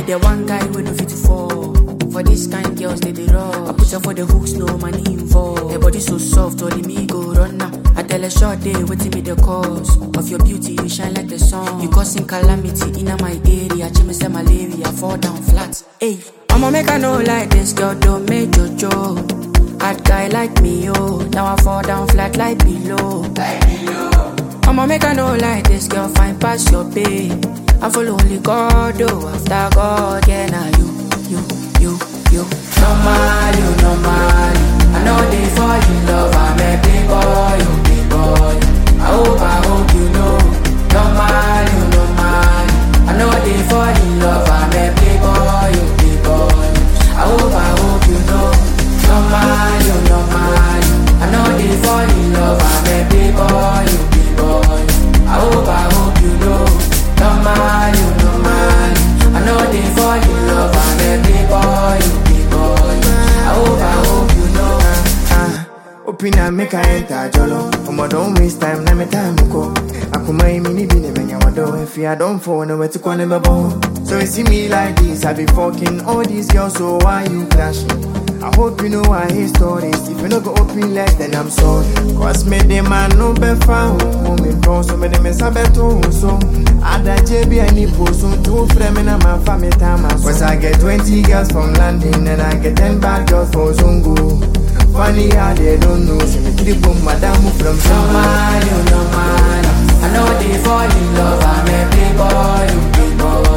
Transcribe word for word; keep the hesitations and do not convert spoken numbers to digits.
the one guy with no fit to fall. For this kind girls, they they raw. I put her for the hooks, no money involved. Her body so soft, only me go run now. I tell a short day, waiting me the cause of your beauty, you shine like the sun. You causing calamity in my area. Jimmy say malaria, fall down flat. Hey, I'ma make her know like this girl don't make Jojo. Hard guy like me, oh. Now I fall down flat like below. Like below. I'ma make her know like this girl fine past your pay. I follow only God, oh. After God, yeah, now you, you, you, you. Normal, you normal. I know they fall in love. I'm a big boy, you big boy. I hope, I hope you know. Normal, you normal. I know they fall in love. I'm a big boy, you big boy. I hope, I hope you know. Normal, you normal. I know they fall in love. I'm a big boy, you big boy. I hope, I hope you know. Normal, you normal. I know they fall in love. I'm a big boy, you big boy. I hope, I hope you know. Uh, Opina make I enter jolo. Omo don't waste time, na me time go. Akuma imi ni bini menya wado. If I don't fall, nowhere to call them a bone. So you see me like this, I be fucking all these girls. So why you crashing? I hope you know I hate stories. If you no go open less, then I'm sorry. Cause me the man no be found. Me bro, so me the me sabe to so. Ada J B I ni poso two frame na my family time. Cause I get twenty girls from London and I get ten bad girls from Zongo. Funny how they don't know. See me keep on madam from Normal, you normal. I know they fall in love. I'm a big boy, you big boy.